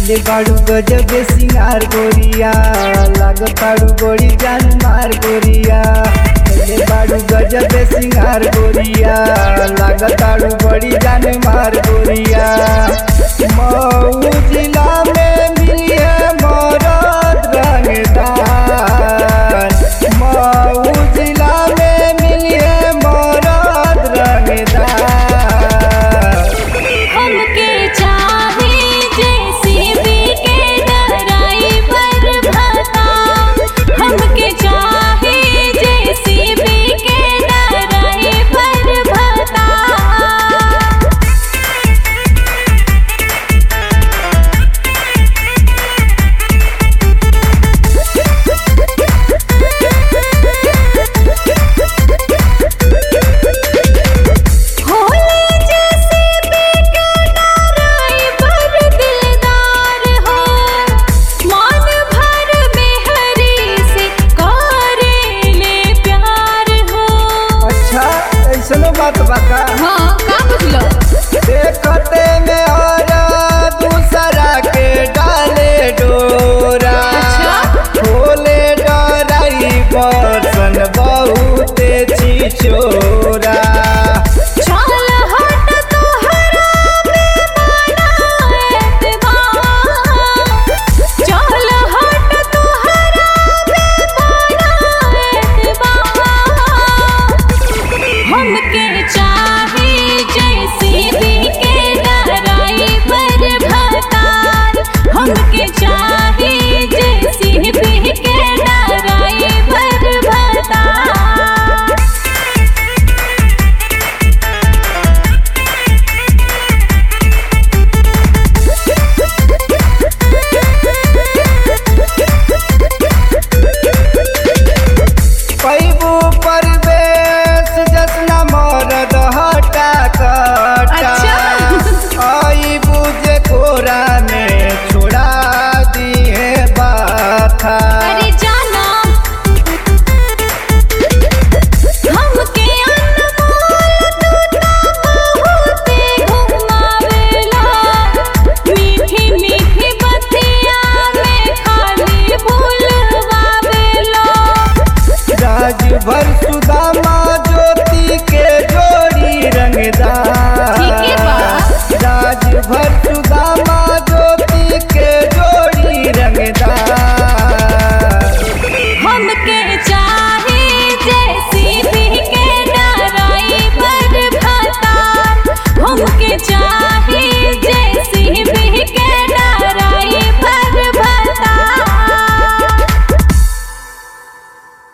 ले बाड़ू गजब सिंगार गोरिया लागताड़ू गोरी जान मार गोरिया ले बाड़ू गजब सिंगार गोरिया लागताड़ू बड़ी जान मार गोरिया मऊ जिला में मिलिए मरद रंगदार मऊ जिला में मिलिए मरद रंगदार हमके चाहे जेसीबी के ड्राइवर भत्ता हमके चाहे जेसीबी के ड्राइवर भत्ता ऐसनो बात बाका हाँ का बुझलो देखते में